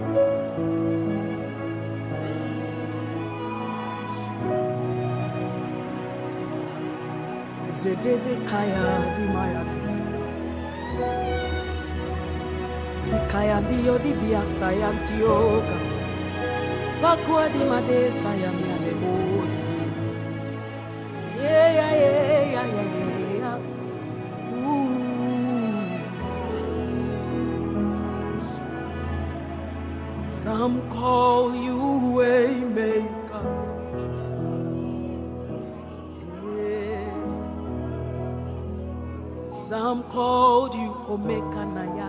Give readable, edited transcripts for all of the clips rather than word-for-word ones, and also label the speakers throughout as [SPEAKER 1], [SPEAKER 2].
[SPEAKER 1] Zedede kaya di maya, di kaya dio di biasa yang tioga, bakwa di made saya miade bosi, yeah. Some call you Waymaker. Some called you Omega Naya.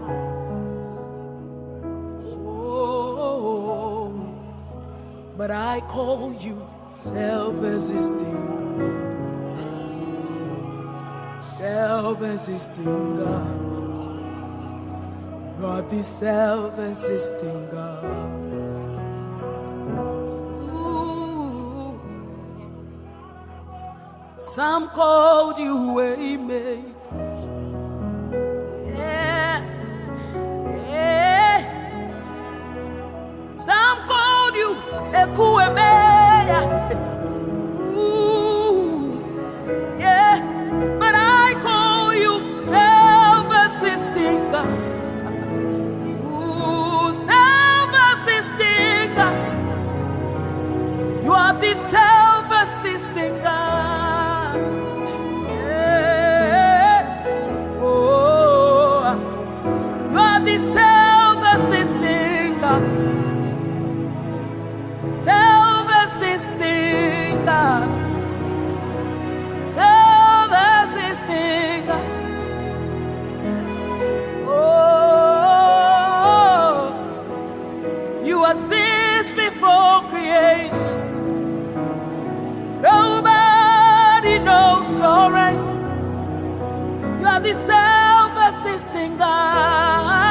[SPEAKER 1] Oh, but I call you self-existing God. Self-existing God. God, the self-existing God. Ooh. Some called you Waymaker. Some called you Ekuemeya. Ooh, yeah, but I call you self-existing God. Ooh, self-existing God. You are the self-existing God. Yeah. Oh, you are the self-existing God. Self-existing God, self-existing God. Oh, you exist before creation. Nobody knows your end. You are the self-existing God.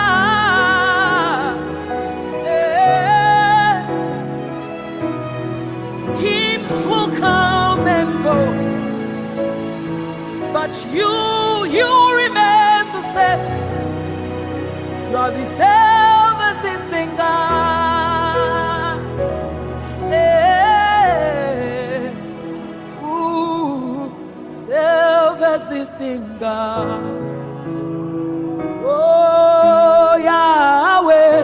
[SPEAKER 1] Kings will come and go, but you remain the same. You are the self-existing God. Ooh, self-existing God. Oh, Yahweh,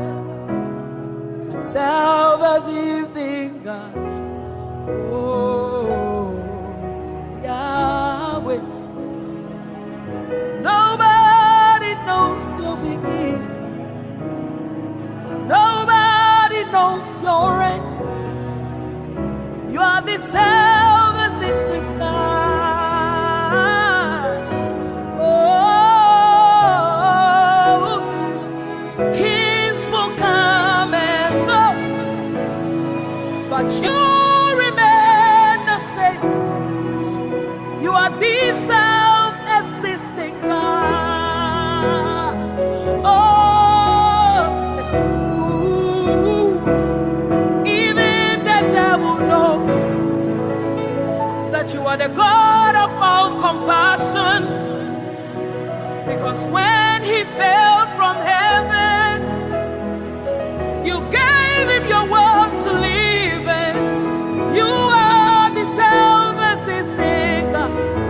[SPEAKER 1] self-existing God. Oh, Yahweh. Nobody knows your beginning. Nobody knows your end. You are the self-existing God. Oh, kings will come and go, but you you are the self-existing God. Oh, even the devil knows that you are the God of all compassion. Because when he fell from heaven, you gave him your word to live in. You are the self-existing God.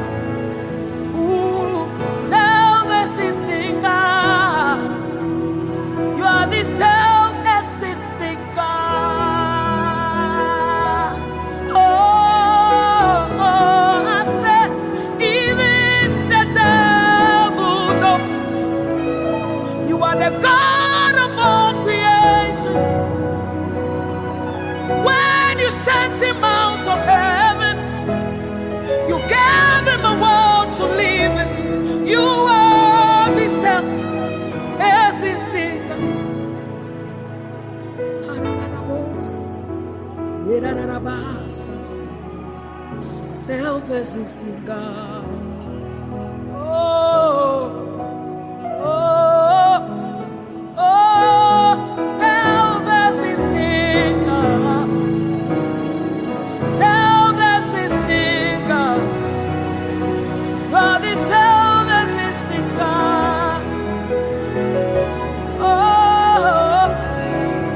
[SPEAKER 1] Ooh, self-existing God. You are the self-existing God. Oh, I said, even the devil knows you are the God of all creation. When you sent him out of heaven, you gave him a world to live in. You are the self-existing God. Self-existing God. Self-existing God. Self-existing God. God is self-existing God. Oh,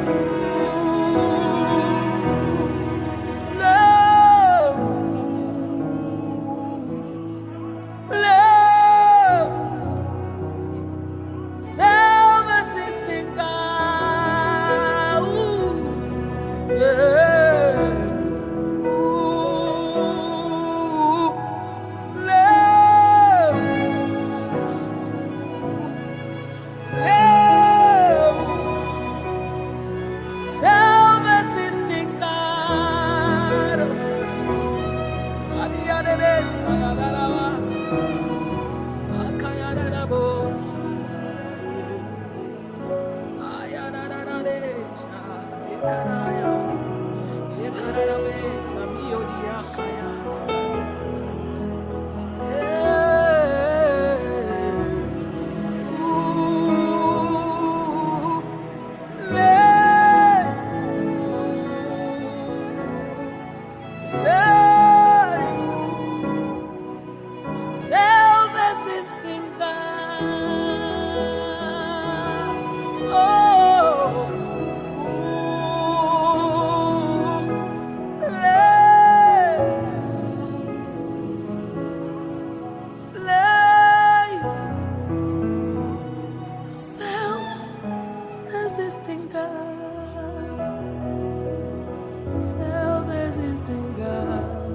[SPEAKER 1] existing God. Oh, self-existing God, self-existing God,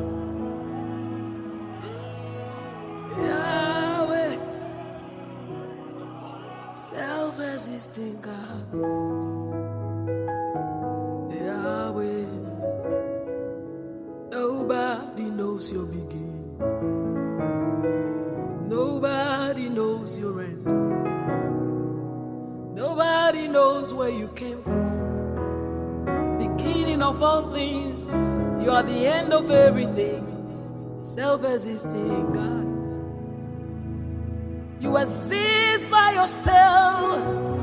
[SPEAKER 1] Yahweh, self-existing God, Yahweh. Nobody knows your beginning, nobody knows your end, nobody knows where you came from. Beginning of all things, you are the end of everything. Self-existing God, you exist by yourself.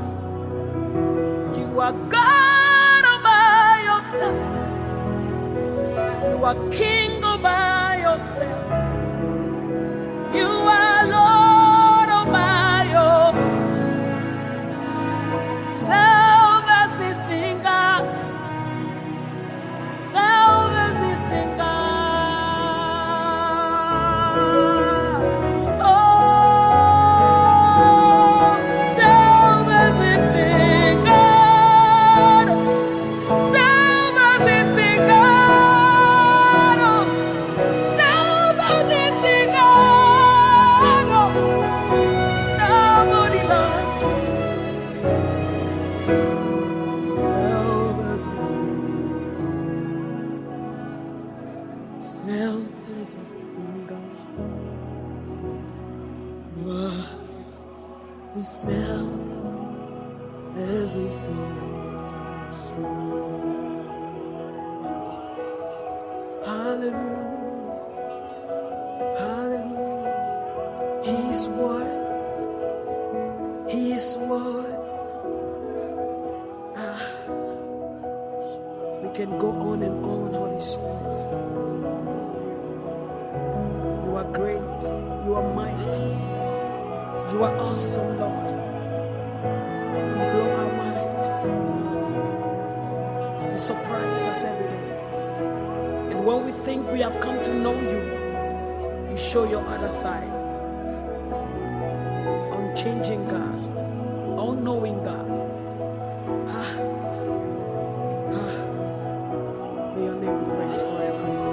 [SPEAKER 1] You are God all by yourself. You are King all by yourself. You are Lord all by yourself. Self-existing God, self-existing God. Oh, self-existing God, self-existing God, oh, self-existing God. Oh, nobody like you. Self-existing, self-existing God. You are the self-existing God. Hallelujah, hallelujah. He is worth, He is worth. We can go on and on, Holy Spirit. You are great, you are mighty, you are awesome, Lord. You blow our mind, you surprise us every day. And when we think we have come to know you, you show your other side. Unchanging God, all-knowing God. May your name be praised forever.